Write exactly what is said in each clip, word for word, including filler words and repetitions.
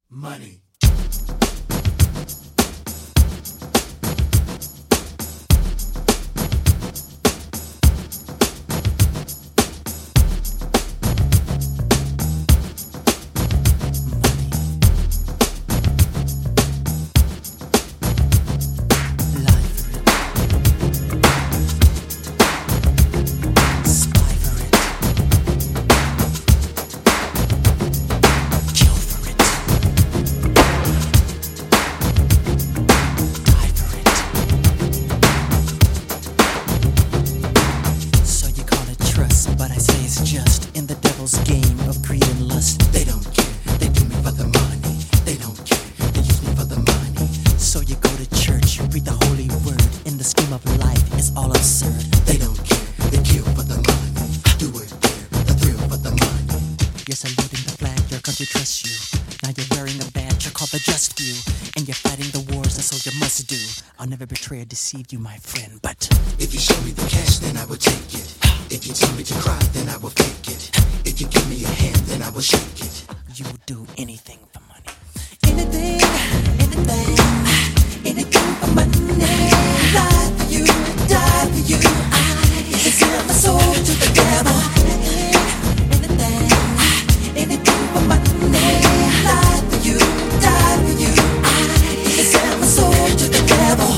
money. But I say it's just in the devil's game of greed and lust. They don't care, they do me for the money. They don't care, they use me for the money. So you go to church, you read the holy word. In the scheme of life, it's all absurd. They don't care, they kill for the money. Do it there, the thrill for the money. You're saluting the flag, your country trusts you. Now you're wearing a badge, you're called the just few. And you're fighting the wars, that's all you must do. I'll never betray or deceive you, my friend, but if you show me the cash, then I will take it. If you tell me to cry, then I will fake it. If you give me a hand, then I will shake it. You will do anything for money. Anything, anything, anything for money. Lie for you, die for you. I can sell my soul to the devil. Anything, anything, anything for money. Lie for you, die for you. I can sell my soul to the devil.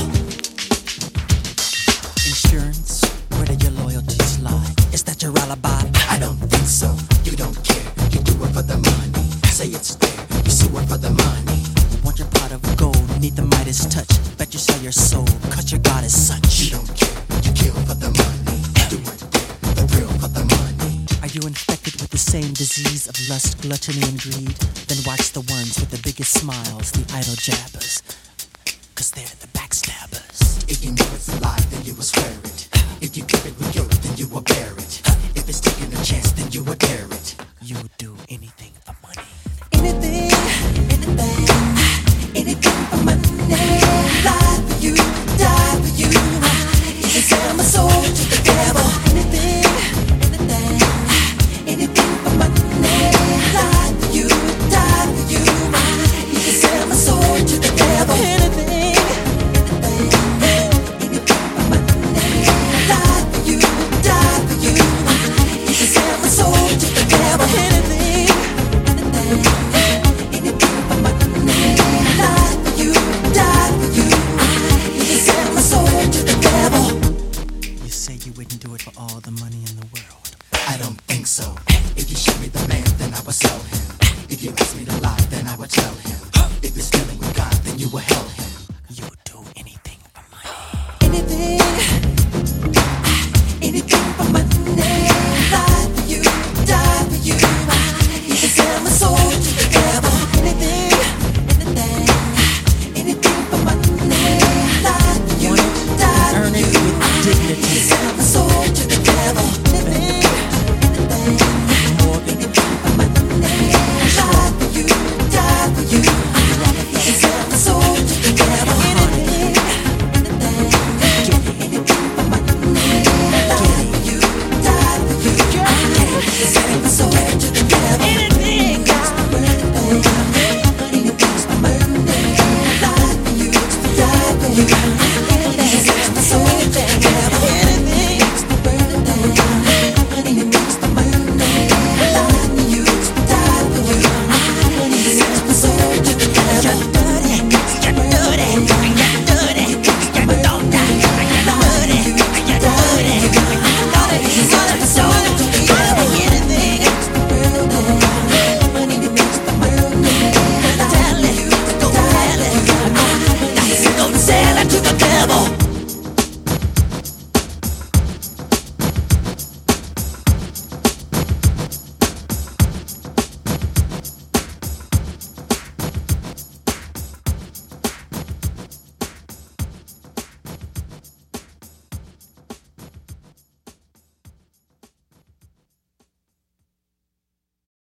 Insurance, where do your loyalties lie? Is that your alibi? I don't think so. You don't care. You do it for the money. Say it's there. You sue it for the money. You want your pot of gold, need the Midas touch. Bet you sell your soul, cause your God is such. You don't care. You kill for the money. Do it there. The thrill for the money. Are you infected with the same disease of lust, gluttony, and greed? Then watch the ones with the biggest smiles, the idle jabbers. Cause they're the backstabbers. If you know it's a lie, then you will swear it. If you give it with guilt, then you will bear it. If it's taking a chance, then you will dare